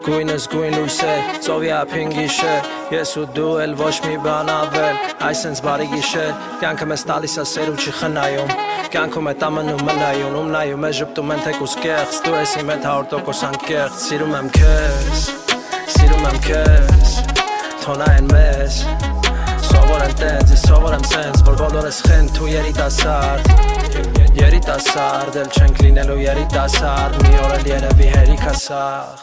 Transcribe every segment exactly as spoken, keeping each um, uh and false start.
Գույնս գույն լույսեր, ծովի ափին գիշեր Ես ու դու էլ ոչ մի բան ավել Այս հենց բարի գիշեր Կյանքը մեզ տալիս է սեր ու չի խնայում Կյանքում է տամնում մնայուն Ում նայում է ժպտում են թեկուս կեղծ Դու ես իմ հետ հարյուր տոկոս անկեղծ Սիրում եմ քեզ, սիրում եմ քեզ Թոնային մեզ Սովոր եմ տենց, ես սովոր եմ սենց Որ բոլորս խենթ ու երիտասարդ Երիտասարդ, էլ չենք լինելու երիտասարդ Մի օր էլ երևի հերիք ասաղ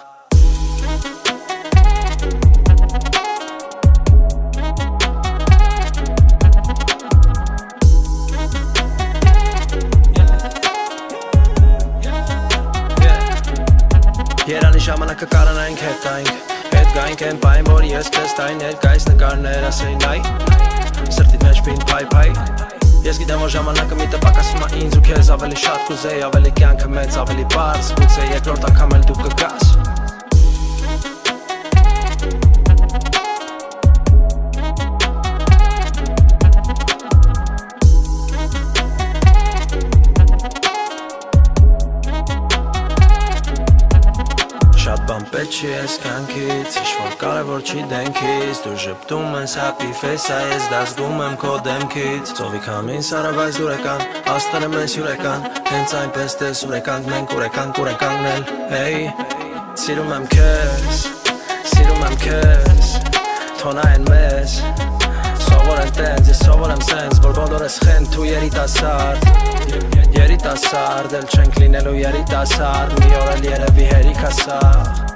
Երանի ժամանակը կարանայինք հետ այնք Հետ գայինք են պայն, որ ես կեզ տայն Ներկայիս նկարներ ասեին այ Սրտիտ մեջ պին պայ պայ Ես գիտեմ որ ժամանակը մի տպակ ասում է ինձ ու քեզ Ավելի շատ կուզեի, ավելի կյանքը մեծ, ավելի բարձ Գուցե երկրորդ անգամ էլ դու կգաս Շատ բան պետք չի ես կյանքից Ինչ-որ կարևոր չի դենքից Դու ժպտում ես happy face-ա Ես դա զգում եմ քո դեմքից Ծովի քամին սարավայց դուրեկան Աստները մեզ հյուրեկան Հենց այնպես տես ուրեկանք մենք ուրեկանք ուրեկանքնել Hey, սիրում եմ քեզ Սիրում եմ քեզ Թոնային մեզ Սովոր եմ տենց, ես սովոր եմ սենց Որ բոլորս խենթ ու երիտասարդ Երիտասարդ, էլ չենք լինելու երիտասարդ Մի օր էլ երևի հերիք ասաղ